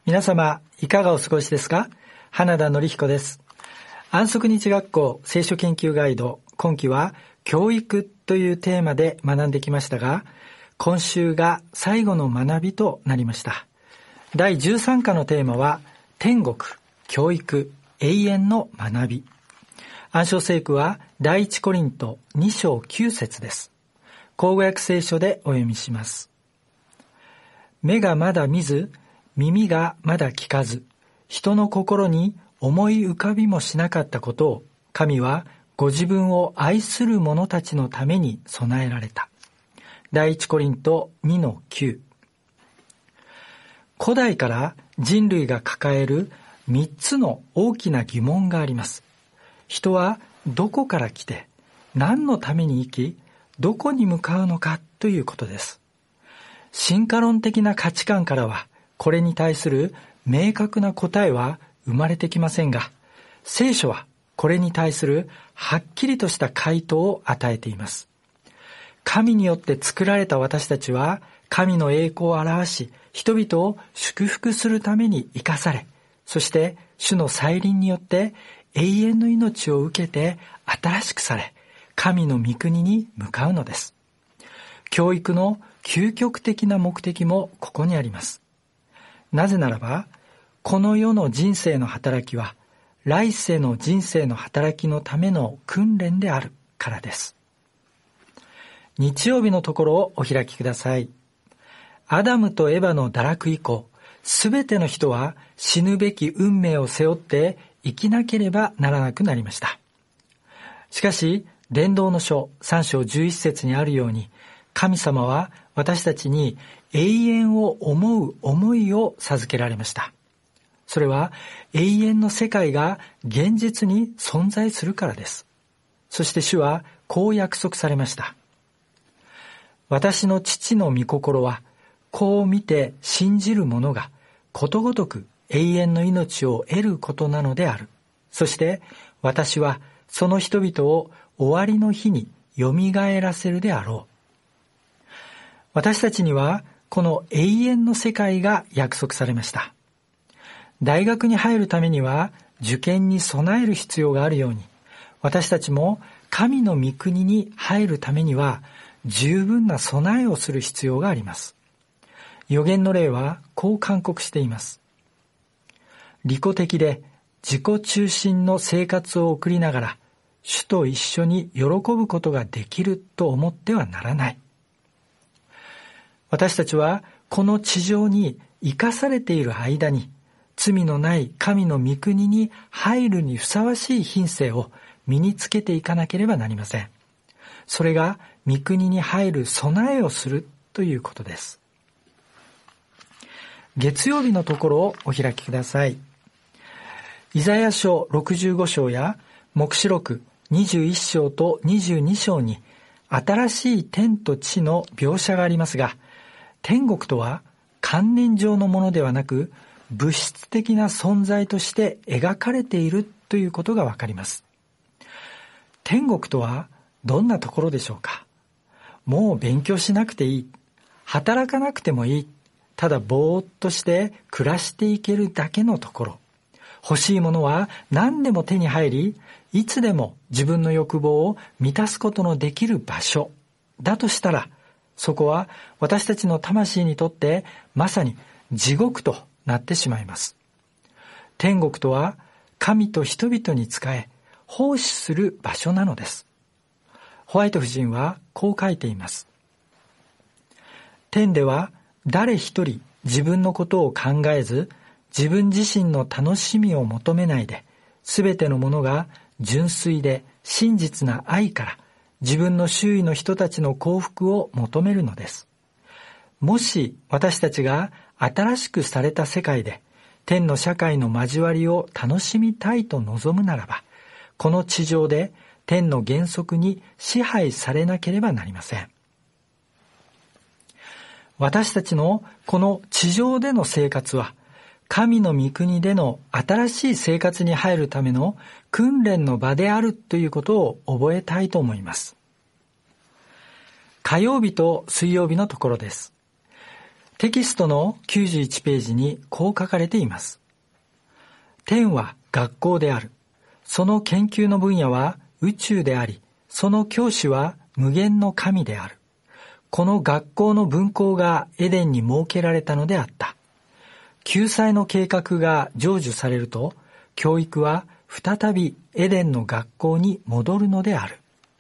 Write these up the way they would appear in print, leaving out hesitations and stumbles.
皆様いかがお過ごしですか？花田典彦です。安息日学校聖書研究ガイド、今期は教育というテーマで学んできましたが、今週が最後の学びとなりました。第13課のテーマは天国、教育、永遠の学び。暗唱聖句は第一コリント2章9節です。口語訳聖書でお読みします。目がまだ見ず、耳がまだ聞かず、人の心に思い浮かびもしなかったことを、神はご自分を愛する者たちのために備えられた。第一コリント2の9。古代から人類が抱える3つの大きな疑問があります。人はどこから来て、何のために生き、どこに向かうのかということです。進化論的な価値観からは、これに対する明確な答えは生まれてきませんが、聖書はこれに対するはっきりとした回答を与えています。神によって作られた私たちは、神の栄光を表し、人々を祝福するために生かされ、そして主の再臨によって永遠の命を受けて新しくされ、神の御国に向かうのです。教育の究極的な目的もここにあります。なぜならば、この世の人生の働きは、来世の人生の働きのための訓練であるからです。日曜日のところをお開きください。アダムとエバの堕落以降、すべての人は死ぬべき運命を背負って生きなければならなくなりました。しかし、伝道の書3章11節にあるように、神様は私たちに永遠を思う思いを授けられました。それは永遠の世界が現実に存在するからです。そして主はこう約束されました。私の父の御心は、こう見て信じる者がことごとく永遠の命を得ることなのである。そして私はその人々を終わりの日によみがえらせるであろう。私たちにはこの永遠の世界が約束されました。大学に入るためには受験に備える必要があるように、私たちも神の御国に入るためには十分な備えをする必要があります。預言の例はこう勧告しています。利己的で自己中心の生活を送りながら、主と一緒に喜ぶことができると思ってはならない。私たちはこの地上に生かされている間に、罪のない神の御国に入るにふさわしい品性を身につけていかなければなりません。それが御国に入る備えをするということです。月曜日のところをお開きください。イザヤ書65章や黙示録21章と22章に新しい天と地の描写がありますが、天国とは観念上のものではなく、物質的な存在として描かれているということがわかります。天国とはどんなところでしょうか？もう勉強しなくていい。働かなくてもいい。ただぼーっとして暮らしていけるだけのところ。欲しいものは何でも手に入り、いつでも自分の欲望を満たすことのできる場所だとしたら、そこは私たちの魂にとってまさに地獄となってしまいます。天国とは神と人々に仕え奉仕する場所なのです。ホワイト夫人はこう書いています。天では誰一人自分のことを考えず、自分自身の楽しみを求めないで、すべてのものが純粋で真実な愛から自分の周囲の人たちの幸福を求めるのです。もし私たちが新しくされた世界で天の社会の交わりを楽しみたいと望むならば、この地上で天の原則に支配されなければなりません。私たちのこの地上での生活は、神の御国での新しい生活に入るための訓練の場であるということを覚えたいと思います。火曜日と水曜日のところです。 テキストの91ページにこう書かれています。天は学校である。その研究の分野は宇宙であり、その教師は無限の神である。この学校の分校がエデンに設けられたのであった。救済の計画が成就されると、教育は再びエデンの学校に戻るのである。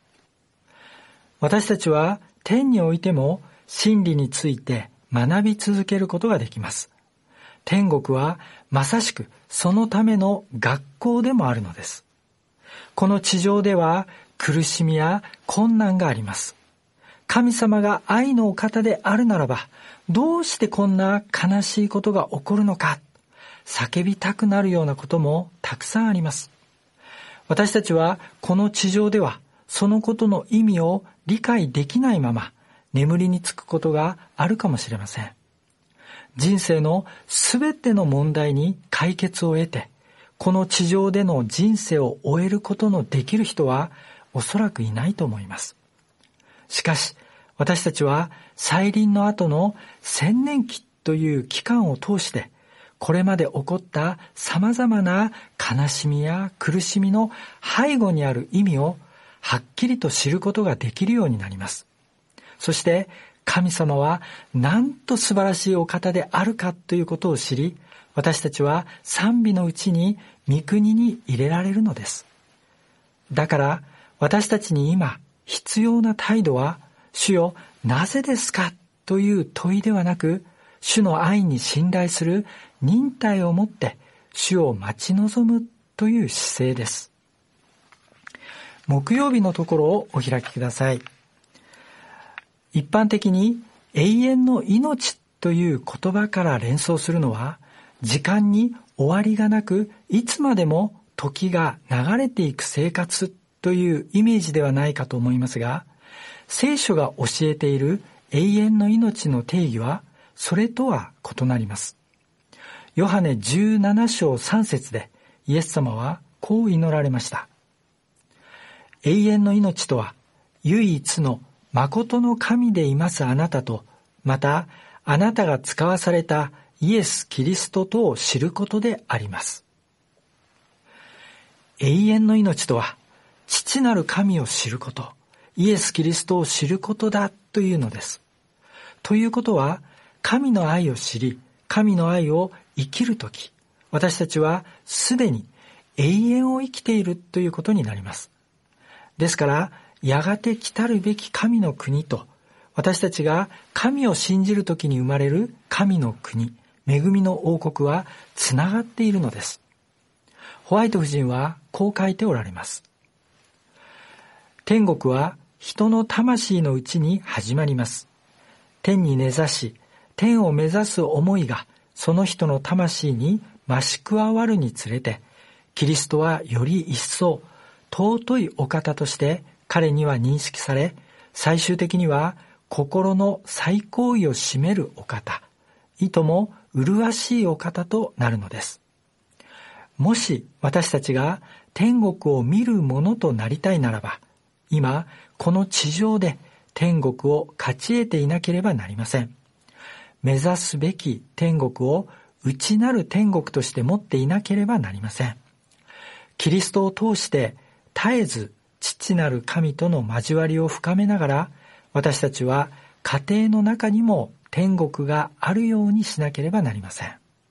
私たちは天においても真理について学び続けることができます。天国はまさしくそのための学校でもあるのです。この地上では苦しみや困難があります。神様が愛のお方であるならば、どうしてこんな悲しいことが起こるのか、叫びたくなるようなこともたくさんあります。私たちはこの地上ではそのことの意味を理解できないまま眠りにつくことがあるかもしれません。人生のすべての問題に解決を得て、この地上での人生を終えることのできる人はおそらくいないと思います。しかし、私たちは再臨の後の千年期という期間を通して、これまで起こった様々な悲しみや苦しみの背後にある意味をはっきりと知ることができるようになります。そして神様はなんと素晴らしいお方であるかということを知り、私たちは賛美のうちに御国に入れられるのです。だから私たちに今必要な態度は、主よ、なぜですかという問いではなく、主の愛に信頼する忍耐をもって主を待ち望むという姿勢です。木曜日のところをお開きください。一般的に永遠の命という言葉から連想するのは、時間に終わりがなく、いつまでも時が流れていく生活というイメージではないかと思いますが、聖書が教えている永遠の命の定義はそれとは異なります。ヨハネ17章3節でイエス様はこう祈られました。永遠の命とは、唯一の誠の神でいますあなたと、またあなたが使わされたイエス・キリストとを知ることであります。永遠の命とは、父なる神を知ること、イエス・キリストを知ることだというのです。ということは、神の愛を知り、神の愛を生きるとき、私たちはすでに永遠を生きているということになります。ですから、やがて来たるべき神の国と、私たちが神を信じるときに生まれる神の国、恵みの王国はつながっているのです。ホワイト夫人はこう書いておられます。天国は人の魂のうちに始まります。天に根ざし、天を目指す思いがその人の魂に増し加わるにつれて、キリストはより一層尊いお方として彼には認識され、最終的には心の最高位を占めるお方、いとも麗しいお方となるのです。もし私たちが天国を見るものとなりたいならば、今この地上で天国を勝ち得ていなければなりません。目指すべき天国を内なる天国として持っていなければなりません。キリストを通して絶えず父なる神との交わりを深めながら、私たちは家庭の中にも天国があるようにしなければなりません。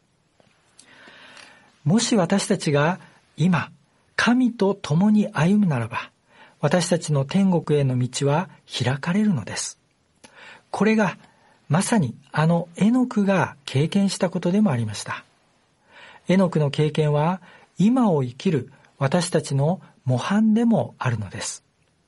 もし私たちが今神と共に歩むならば、私たちの天国への道は開かれるのです。これがまさにエノクが経験したことでもありました。エノクの経験は今を生きる私たちの模範でもあるのです。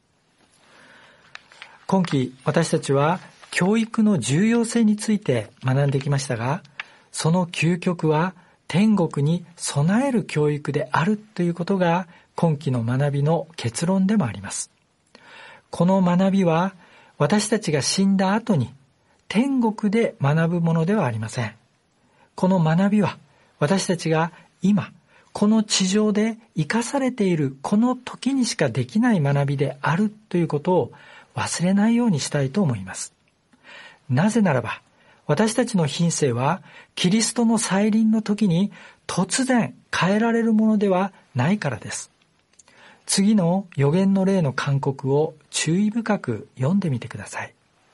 今期私たちは教育の重要性について学んできましたが、その究極は天国に備える教育であるということが今期の学びの結論でもあります。この学びは私たちが死んだ後に天国で学ぶものではありません。この学びは私たちが今この地上で生かされているこの時にしかできない学びであるということを忘れないようにしたいと思います。なぜならば私たちの品性はキリストの再臨の時に突然変えられるものではないからです。次の預言の例の勧告を注意深く読んでみてください。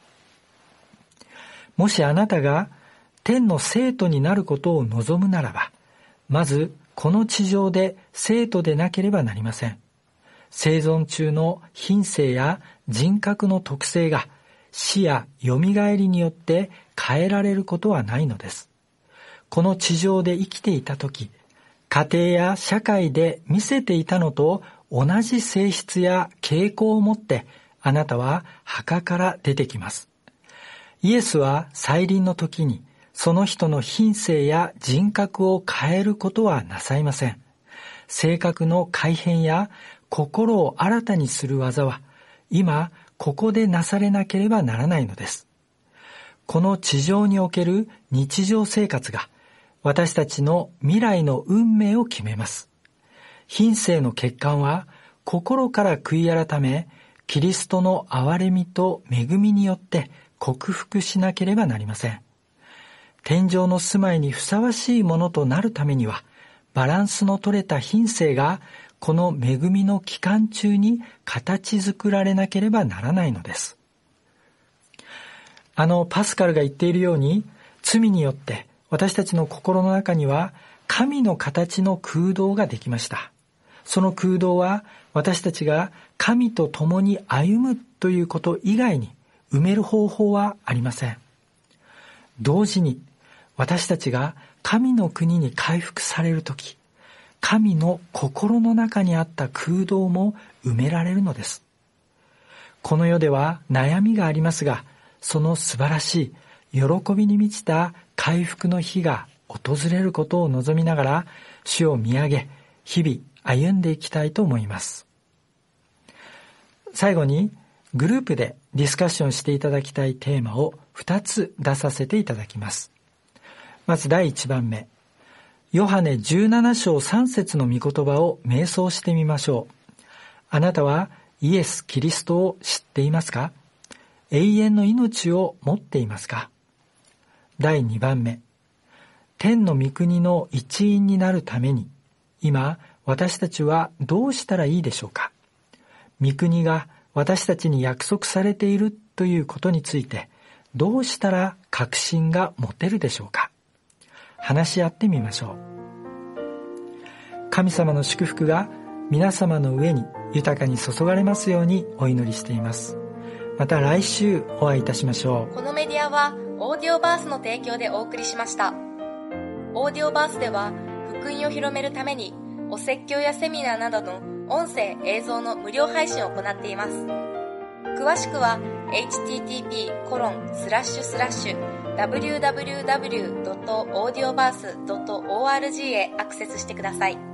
もしあなたが天の生徒になることを望むならば、まずこの地上で生徒でなければなりません。生存中の品性や人格の特性が死やよみがえりによって変えられることはないのです。この地上で生きていたとき、家庭や社会で見せていたのと同じ性質や傾向を持ってあなたは墓から出てきます。イエスは再臨の時にその人の品性や人格を変えることはなさいません。性格の改変や心を新たにする技は今ここでなされなければならないのです。この地上における日常生活が私たちの未来の運命を決めます。品性の欠陥は心から悔い改め、キリストの憐れみと恵みによって克服しなければなりません。天上の住まいにふさわしいものとなるためには、バランスの取れた品性がこの恵みの期間中に形作られなければならないのです。パスカルが言っているように、罪によって私たちの心の中には神の形の空洞ができました。その空洞は私たちが神と共に歩むということ以外に埋める方法はありません。同時に私たちが神の国に回復されるとき、神の心の中にあった空洞も埋められるのです。この世では悩みがありますが、その素晴らしい喜びに満ちた回復の日が訪れることを望みながら、主を見上げ、日々歩んでいきたいと思います。最後に、グループでディスカッションしていただきたいテーマを2つ出させていただきます。まず第1番目、ヨハネ17章3節の御言葉を瞑想してみましょう。あなたはイエス・キリストを知っていますか？永遠の命を持っていますか？第2番目、天の御国の一員になるために、今私たちはどうしたらいいでしょうか？御国が私たちに約束されているということについて、どうしたら確信が持てるでしょうか？話し合ってみましょう。神様の祝福が皆様の上に豊かに注がれますようにお祈りしています。また来週お会いいたしましょう。 このメディアはオーディオバースの提供でお送りしました。オーディオバースでは福音を広めるためにお説教やセミナーなどの音声映像の無料配信を行っています。詳しくは http://www.audioverse.org へアクセスしてください。